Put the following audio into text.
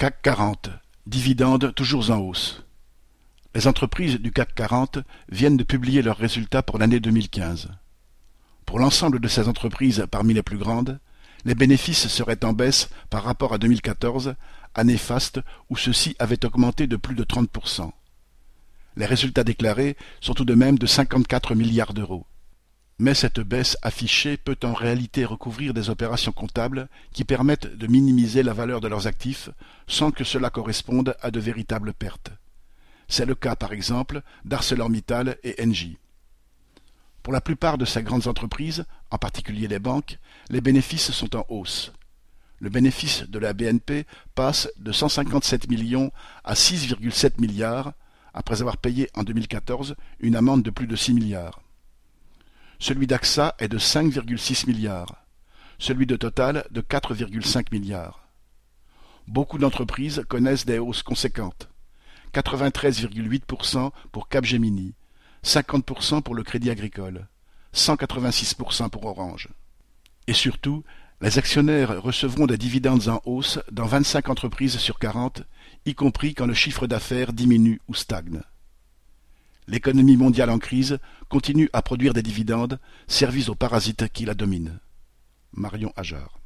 CAC 40, dividendes toujours en hausse. Les entreprises du CAC 40 viennent de publier leurs résultats pour l'année 2015. Pour l'ensemble de ces entreprises parmi les plus grandes, les bénéfices seraient en baisse par rapport à 2014, année faste où ceux-ci avaient augmenté de plus de 30%. Les résultats déclarés sont tout de même de 54 milliards d'euros. Mais cette baisse affichée peut en réalité recouvrir des opérations comptables qui permettent de minimiser la valeur de leurs actifs sans que cela corresponde à de véritables pertes. C'est le cas par exemple d'ArcelorMittal et Engie. Pour la plupart de ces grandes entreprises, en particulier les banques, les bénéfices sont en hausse. Le bénéfice de la BNP passe de 157 millions à 6,7 milliards, après avoir payé en 2014 une amende de plus de 6 milliards. Celui d'AXA est de 5,6 milliards, celui de Total de 4,5 milliards. Beaucoup d'entreprises connaissent des hausses conséquentes. 93,8% pour Capgemini, 50% pour le Crédit Agricole, 186% pour Orange. Et surtout, les actionnaires recevront des dividendes en hausse dans 25 entreprises sur 40, y compris quand le chiffre d'affaires diminue ou stagne. L'économie mondiale en crise continue à produire des dividendes, service aux parasites qui la dominent. Marion Ajard.